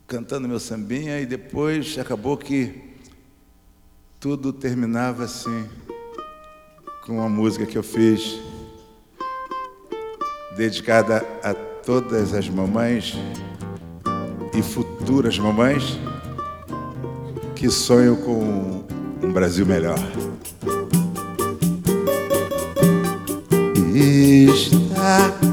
cantando meu sambinha, e depois acabou que tudo terminava assim, com uma música que eu fiz dedicada a todas as mamães e futuras mamães que sonham com um Brasil melhor. Está